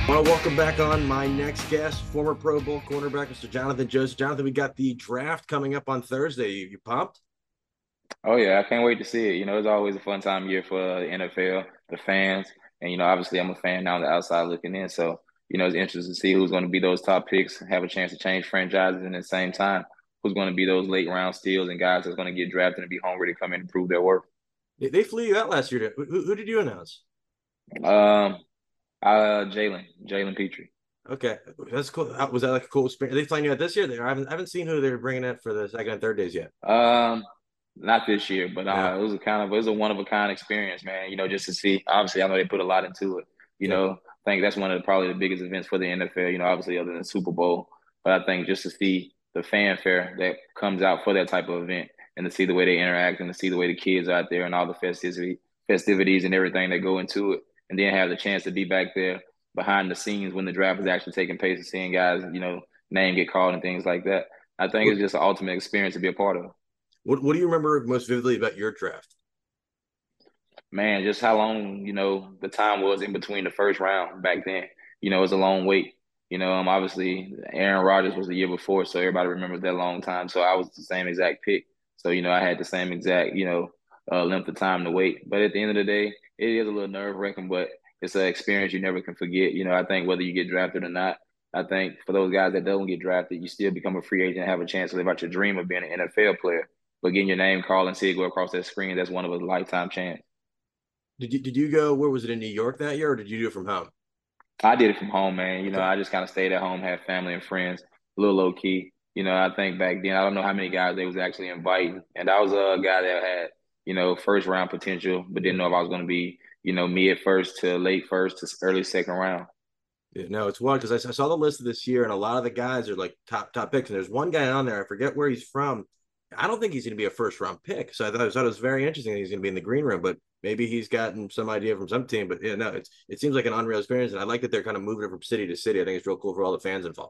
I want to welcome back on my next guest, former Pro Bowl cornerback, Mr. Jonathan Joseph. Jonathan, we got the draft coming up on Thursday. You pumped? Oh yeah, I can't wait to see it. It's always a fun time of year for the NFL, the fans, and obviously I'm a fan now on the outside looking in. So, it's interesting to see who's going to be those top picks, have a chance to change franchises, and at the same time, who's going to be those late round steals and guys that's going to get drafted and be hungry to come in and prove their worth. They flew you out last year. Who did you announce? Um, Jalen Petrie. Okay, that's cool. Was that like a cool experience? Are they flying you out this year? I haven't seen who they're bringing in for the second and third days yet. Um, Not this year, but No. it was a one of a kind experience, man. Just to see. Obviously, I know they put a lot into it. Yeah. I think that's one of probably the biggest events for the NFL. Obviously other than the Super Bowl, but I think just to see the fanfare that comes out for that type of event, and to see the way they interact, and to see the way the kids are out there, and all the festivities and everything that go into it, and then have the chance to be back there behind the scenes when the draft is actually taking place and seeing guys, name get called and things like that. I think What, it's just an ultimate experience to be a part of. what do you remember most vividly about your draft? Man, just how long, the time was in between the first round back then. It was a long wait. Obviously Aaron Rodgers was the year before, so everybody remembers that long time. So I was the same exact pick. So, I had the same exact, length of time to wait. But at the end of the day, it is a little nerve-wracking, but it's an experience you never can forget. I think whether you get drafted or not, I think for those guys that don't get drafted, you still become a free agent and have a chance to live out your dream of being an NFL player. But getting your name called and see it go across that screen, that's one of a lifetime chance. Did you go? Where was it in New York that year, or did you do it from home? I did it from home, man. Okay. I just kind of stayed at home, had family and friends, a little low key. I think back then, I don't know how many guys they was actually inviting. And I was a guy that had, first round potential, but didn't know if I was going to be, mid first to late first to early second round. Yeah, no, it's wild because I saw the list of this year, and a lot of the guys are like top picks. And there's one guy on there, I forget where he's from. I don't think he's going to be a first round pick. So I thought it was very interesting that he's going to be in the green room, but maybe he's gotten some idea from some team. But yeah, no, it seems like an unreal experience, and I like that they're kind of moving it from city to city. I think it's real cool for all the fans involved.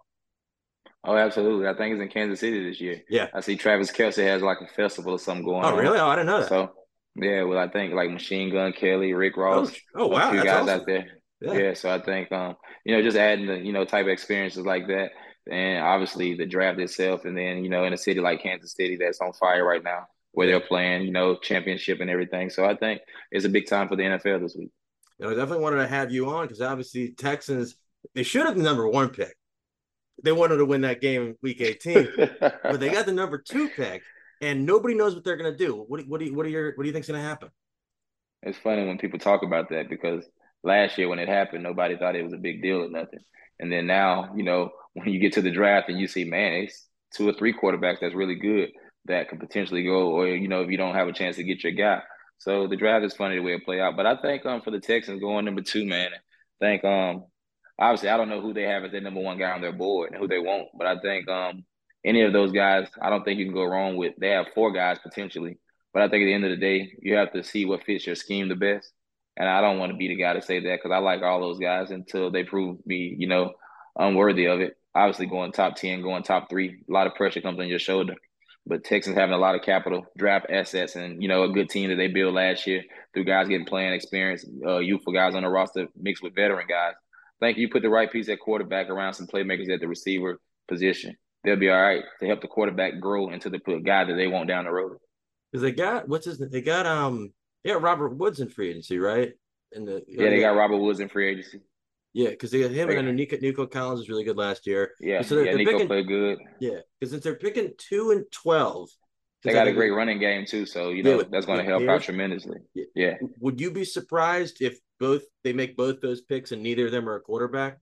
Oh, absolutely. I think it's in Kansas City this year. Yeah. I see Travis Kelce has like a festival or something going Oh, on. really? Oh, I didn't know that. So, yeah, well, I think like Machine Gun Kelly, Rick Oh, Ross, oh, a wow, few that's guys awesome. out there. Yeah. Yeah, so I think just adding the, type of experiences like that, and obviously the draft itself, and then, in a city like Kansas City that's on fire right now, where Yeah. they're playing, championship and everything. So I think it's a big time for the NFL this week. And I definitely wanted to have you on because obviously Texans, they should have the number one pick. They wanted to win that game week 18, but they got the number two pick, and nobody knows what they're going to do. What do you think's going to happen? It's funny when people talk about that because last year when it happened, nobody thought it was a big deal or nothing. And then now, when you get to the draft and you see, man, it's two or three quarterbacks that's really good that could potentially go, or if you don't have a chance to get your guy. So the draft is funny the way it play out. But I think for the Texans going number two, man, I think obviously I don't know who they have as their number one guy on their board and who they won't, but I think any of those guys, I don't think you can go wrong with. They have four guys potentially, but I think at the end of the day, you have to see what fits your scheme the best. And I don't want to be the guy to say that because I like all those guys until they prove me, unworthy of it. Obviously, going top 10, going top three, a lot of pressure comes on your shoulder. But Texans having a lot of capital, draft assets, and a good team that they built last year through guys getting playing experience, youthful guys on the roster mixed with veteran guys. I think you put the right piece at quarterback around some playmakers at the receiver position. They'll be all right to help the quarterback grow into the guy that they want down the road. Because they got what's his name? They got Robert Woods in free agency, right? And Yeah, they got Robert Woods in free agency. yeah, because they got him, and They, then Nico Collins was really good last year. yeah, So yeah, they're Nico picking, played good. yeah, because since they're picking 2 and 12, They because I got a think great running game too, so yeah that's going to with help out Pierce. tremendously. Yeah. Yeah, Would you be surprised if both they make both those picks and neither of them are a quarterback?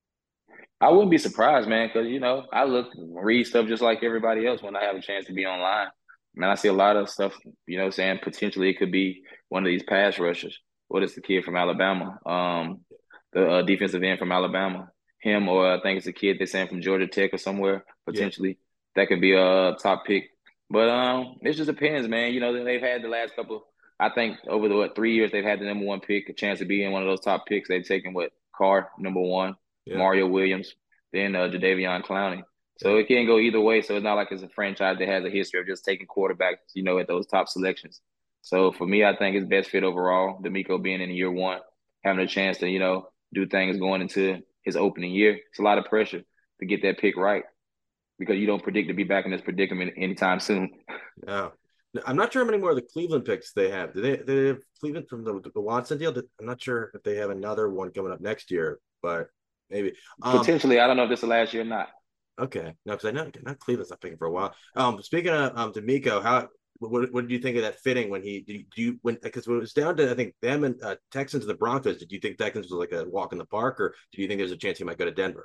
I wouldn't be surprised, man, because I look read stuff just like everybody else when I have a chance to be online. Man, I see a lot of stuff, saying potentially it could be one of these pass rushers. What is the kid from Alabama? The defensive end from Alabama, him, or I think it's a kid they're saying from Georgia Tech or somewhere Yeah, potentially that could be a top pick. But it just depends, man. They've had the last couple. I think over the 3 years they've had the number one pick, a chance to be in one of those top picks. They've taken what Carr number one, yeah, Mario Williams, then Jadeveon Clowney. yeah. So it can go either way. So it's not like it's a franchise that has a history of just taking quarterbacks, at those top selections. So for me, I think it's best fit overall. D'Amico being in year one, having a chance to, do things going into his opening year. It's a lot of pressure to get that pick right because you don't predict to be back in this predicament anytime soon. No. I'm not sure how many more of the Cleveland picks they have. Do they have Cleveland from the Watson deal? I'm not sure if they have another one coming up next year, but maybe. Potentially, I don't know if this is the last year or not. Okay, no, because I know not Cleveland's not picking for a while. Speaking of D'Amico, how what did you think of that fitting when he did you when because when it was down to I think them and Texans and the Broncos? Did you think Texans was like a walk in the park, or do you think there's a chance he might go to Denver?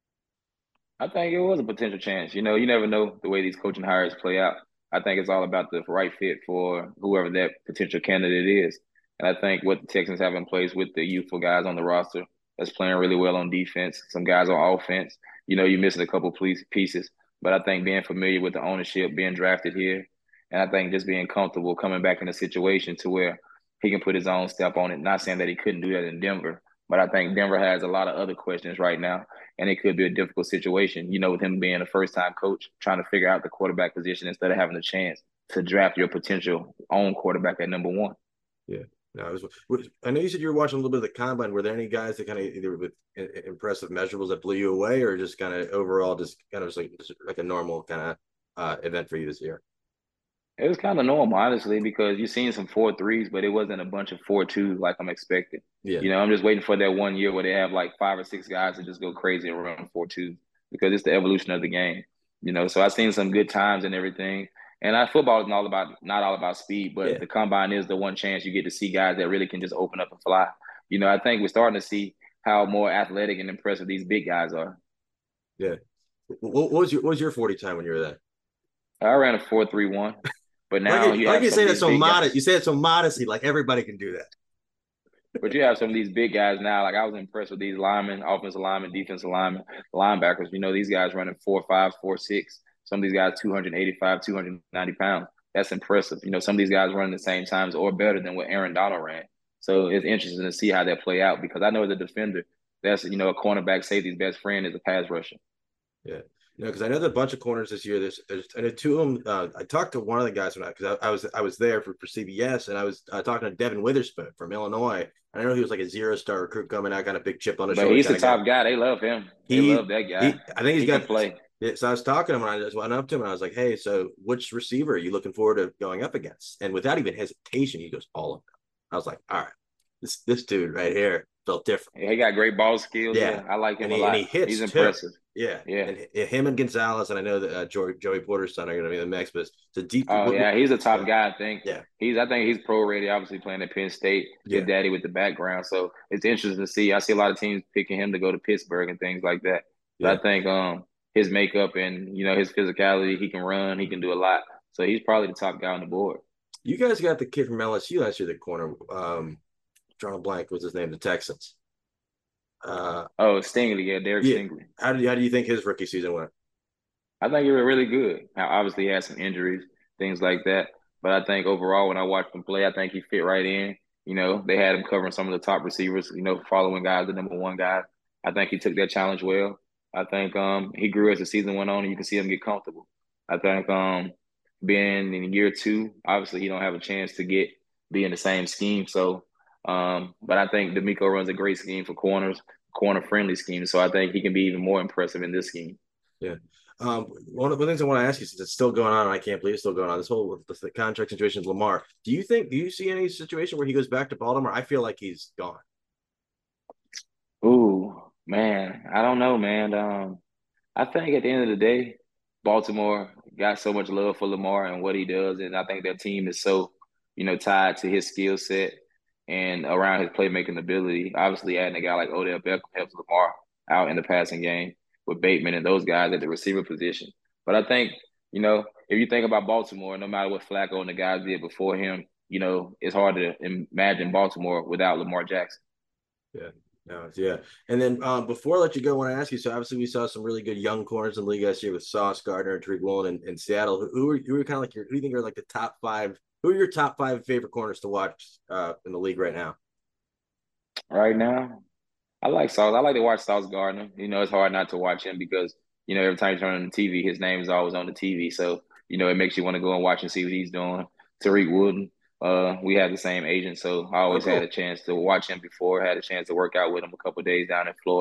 I think it was a potential chance. You know, you never know the way these coaching hires play out. I think it's all about the right fit for whoever that potential candidate is. And I think what the Texans have in place with the youthful guys on the roster that's playing really well on defense, some guys on offense, you know, you're missing a couple pieces. But I think being familiar with the ownership, being drafted here, and I think just being comfortable coming back in a situation to where he can put his own step on it. Not saying that he couldn't do that in Denver, but I think Denver has a lot of other questions right now and it could be a difficult situation. You know, with him being a first-time coach, trying to figure out the quarterback position instead of having a chance to draft your potential own quarterback at number one. Yeah. No, I know you said you were watching a little bit of the combine. Were there any guys that kind of either with impressive measurables that blew you away, or just kind of overall just kind of just like a normal kind of event for you this year? It was kind of normal, honestly, because you've seen some 4.3s, but it wasn't a bunch of 4.2s like I'm expecting. Yeah. You know, I'm just waiting for that one year where they have like 5 or 6 guys that just go crazy and run 4.2s because it's the evolution of the game. You know, so I've seen some good times and everything. And football is not all about speed, but Yeah. the combine is the one chance you get to see guys that really can just open up and fly. You know, I think we're starting to see how more athletic and impressive these big guys are. Yeah. What was your 40 time when you were there? I ran a 4.31, but Like now you like have you some say of that these so big modest. guys. You say it so modestly, like everybody can do that. But you have some of these big guys now. Like I was impressed with these linemen, offensive linemen, defensive linemen, linebackers. You know, these guys running 4.5, 4.6. Some of these guys 285, 290 pounds. That's impressive. You know, some of these guys running the same times or better than what Aaron Donald ran. So it's interesting to see how that play out because I know as a defender, that's a cornerback safety's best friend is a pass rusher. Yeah. Because I know there's a bunch of corners this year. I know two of them. I talked to one of the guys because I was there for CBS, and I was talking to Devin Witherspoon from Illinois. I know he was like a 0-star recruit coming out, got a big chip on his But shoulder he's the kind of guy. top guy. They love him. They He love that guy. he. I think he's He can got. play. Yeah, so I was talking to him, and I just went up to him, and I was like, "Hey, so which receiver are you looking forward to going up against?" And without even hesitation, he goes, "All of them." I was like, "All right, this dude right here felt different." He got great ball skills. Yeah, Yeah, I like and him a he lot. hits He's too. impressive. Yeah, Yeah. and him and Gonzalez, and I know that Joey Porter's son are going to be in the mix, but it's a deep. Oh yeah, he's a top Yeah, guy. I think yeah, I think he's pro ready. Obviously playing at Penn State. His yeah, daddy with the background, so it's interesting to see. I see a lot of teams picking him to go to Pittsburgh and things like that. But yeah. I think his makeup and his physicality, he can run, he can do a lot. So he's probably the top guy on the board. You guys got the kid from LSU last year, the corner. Drawing a blank. What's his name? The Texans. Oh, Stingley, yeah, Derek Yeah. Stingley. How do you think his rookie season went? I think he was really good. Now, obviously, he had some injuries, things like that. But I think overall, when I watched him play, I think he fit right in. You know, they had him covering some of the top receivers, following guys, the number one guy. I think he took that challenge well. I think he grew as the season went on, and you can see him get comfortable. I think being in year two, obviously, he don't have a chance to be in the same scheme. So, but I think D'Amico runs a great scheme for corners, corner friendly scheme. So I think he can be even more impressive in this scheme. Yeah. One of the things I want to ask you, since it's still going on, and I can't believe it's still going on, this whole the contract situation with Lamar. Do you see any situation where he goes back to Baltimore? I feel like he's gone. Ooh, man, I don't know, man. I think at the end of the day, Baltimore got so much love for Lamar and what he does, and I think their team is so, tied to his skill set and around his playmaking ability. Obviously, adding a guy like Odell Beckham helps Lamar out in the passing game with Bateman and those guys at the receiver position. But I think, if you think about Baltimore, no matter what Flacco and the guys did before him, it's hard to imagine Baltimore without Lamar Jackson. Yeah. No, yeah. And then before I let you go, I want to ask you. So obviously we saw some really good young corners in the league last year with Sauce Gardner and Tariq Woolen in Seattle. Who are kind of like who do you think are like the top five? Who are your top five favorite corners to watch in the league right now? Right now, I like Sauce. I like to watch Sauce Gardner. It's hard not to watch him because, every time you turn on the TV, his name is always on the TV. So, it makes you want to go and watch and see what he's doing. Tariq Wooden, we had the same agent, so I Oh, always had a cool. chance to watch him before. Had a chance to work out with him a couple of days down in Florida.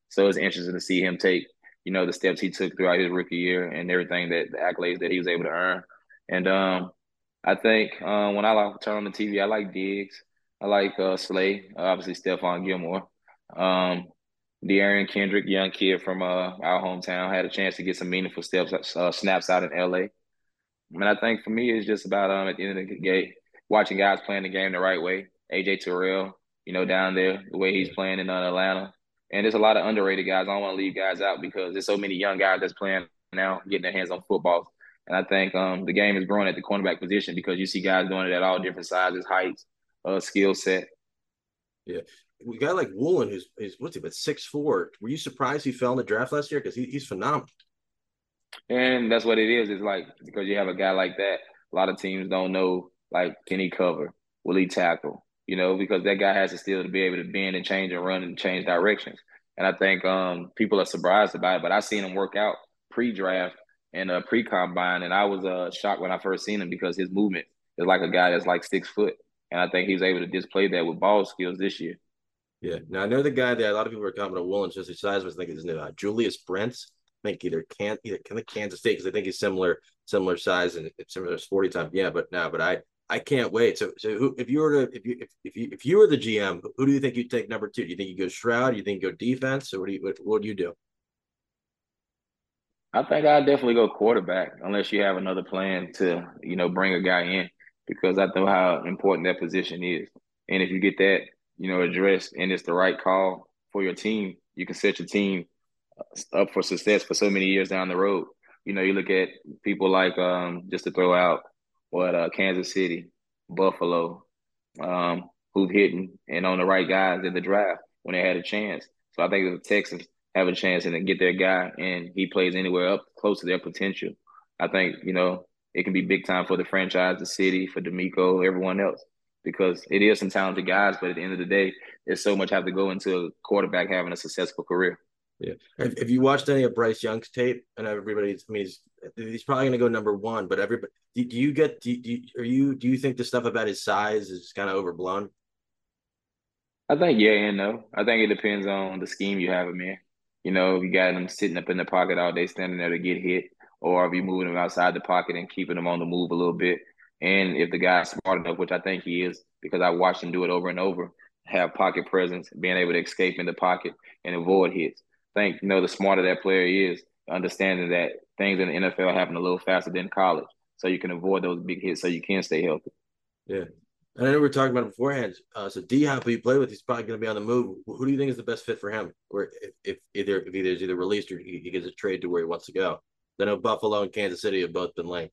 So it's interesting to see him take, the steps he took throughout his rookie year and everything that the accolades that he was able to earn. And I think when I like turn on the TV, I like Diggs. I like Slay, obviously Stephon Gilmore. Um, De'Aaron Kendrick, young kid from our hometown, had a chance to get some meaningful snaps out in LA. And I think for me, it's just about at the end of the game, watching guys playing the game the right way. AJ Terrell, down there, the way he's playing in Atlanta. And there's a lot of underrated guys. I don't want to leave guys out because there's so many young guys that's playing now, getting their hands on football. And I think the game is growing at the cornerback position because you see guys doing it at all different sizes, heights, skill set. Yeah. We got like Woolen, who's what's he, but 6'4". Were you surprised he fell in the draft last year? Because he's phenomenal. And that's what it is. It's like because you have a guy like that, a lot of teams don't know, like, can he cover? Will he tackle? Because that guy has to still to be able to bend and change and run and change directions. And I think people are surprised about it. But I seen him work out pre-draft and pre-combine, and I was shocked when I first seen him because his movement is like a guy that's like 6 foot. And I think he was able to display that with ball skills this year. Yeah. Now I know the guy that a lot of people are commenting on Woolen, just his size was thinking his name, Julius Brents. I think either Kansas State because I think he's similar size and similar sporty type. Yeah, but I can't wait. So if you were to if you were the GM, who do you think you'd take number two? Do you think you go Stroud? Do you think you go defense? Or what do you do? I think I'd definitely go quarterback unless you have another plan to, bring a guy in because I know how important that position is. And if you get that, addressed and it's the right call for your team, you can set your team up for success for so many years down the road. You look at people like just to throw out Kansas City, Buffalo, who've hitting and on the right guys in the draft when they had a chance. So I think if the Texans have a chance and get their guy and he plays anywhere up close to their potential, I think, it can be big time for the franchise, the city, for DeMeco, everyone else. Because it is some talented guys, but at the end of the day, there's so much have to go into a quarterback having a successful career. Yeah. Have you watched any of Bryce Young's tape? And everybody's, I mean, he's probably going to go number one. But everybody, do you think the stuff about his size is kind of overblown? I think yeah and no. I think it depends on the scheme you have him in. If you got him sitting up in the pocket all day, standing there to get hit, or if you moving him outside the pocket and keeping him on the move a little bit. And if the guy's smart enough, which I think he is, because I watched him do it over and over, have pocket presence, being able to escape in the pocket and avoid hits. I think, the smarter that player is, understanding that things in the NFL happen a little faster than college. So you can avoid those big hits so you can stay healthy. Yeah. And I know we were talking about it beforehand. So D Hop, who you play with, he's probably going to be on the move. Who do you think is the best fit for him? Or if either is either released or he gets a trade to where he wants to go? I know Buffalo and Kansas City have both been linked.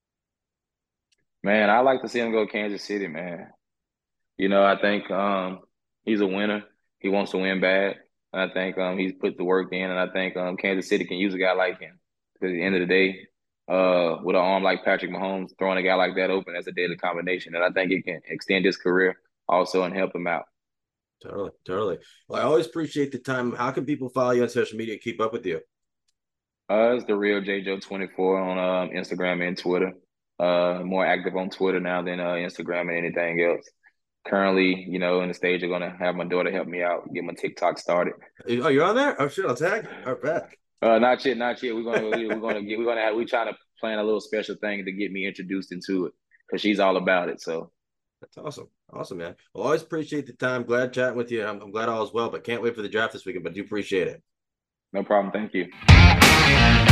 Man, I like to see him go Kansas City, man. I think he's a winner. He wants to win bad. And I think he's put the work in, and I think Kansas City can use a guy like him. Because at the end of the day, with an arm like Patrick Mahomes, throwing a guy like that open, that's a deadly combination. And I think it can extend his career also and help him out. Totally, totally. Well, I always appreciate the time. How can people follow you on social media and keep up with you? It's the real JJo24 on Instagram and Twitter. More active on Twitter now than Instagram and anything else. Currently, in the stage of gonna have my daughter help me out, get my TikTok started. Oh, you're on there? Oh shit, I'll tag you. All right, back. Not yet, not yet. We're trying to plan a little special thing to get me introduced into it because she's all about it. So that's awesome. Awesome, man. Well, always appreciate the time. Glad chatting with you. I'm glad all is well, but can't wait for the draft this weekend, but do appreciate it. no problem. Thank you.